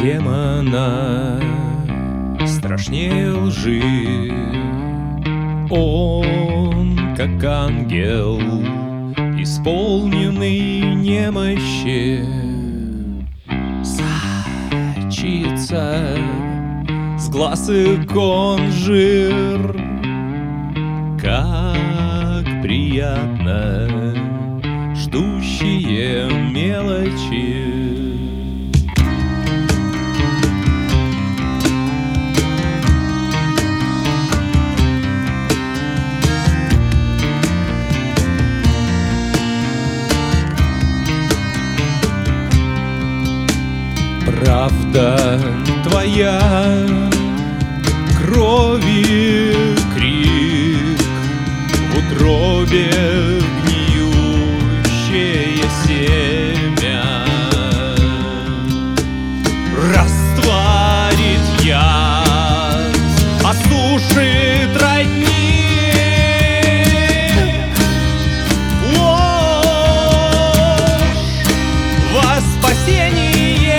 демона страшнее лжи. Он, как ангел, исполненный немощи, сочится с глаз икон жир. Как приятно ждущие мелочи. Правда твоя, крови крик, в утробе гниющее семя растворит яд, осушит родник. Ложь во спасение.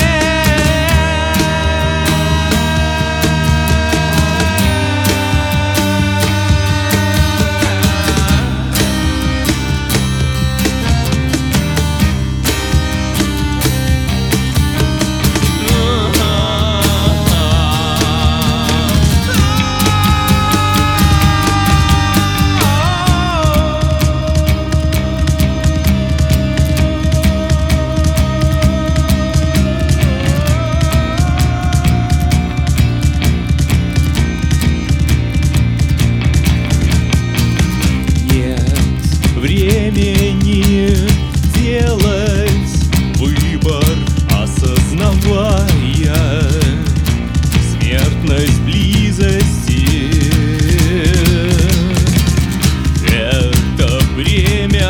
Времени делать выбор, осознавая смертность близости. Это время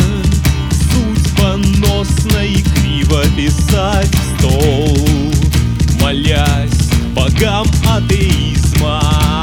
судьбоносно и криво писать в стол, молясь богам атеизма.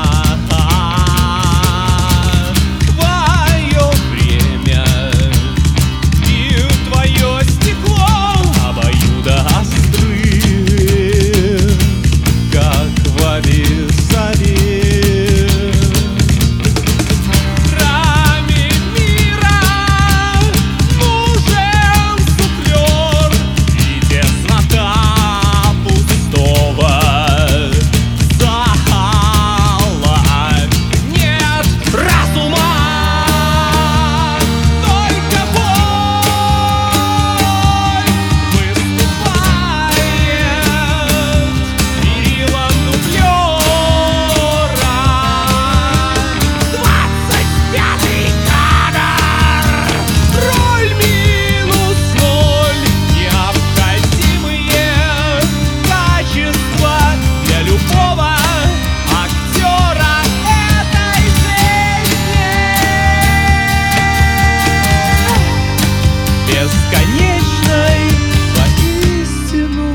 Бесконечной воистину.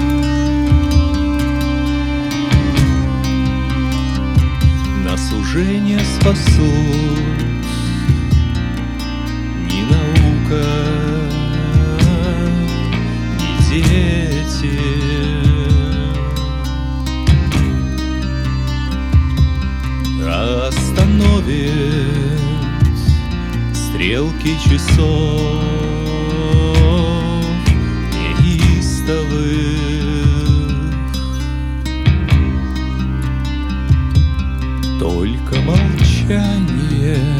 Нас уже не спасут ни наука, ни дети. Остановит стрелки часов только молчание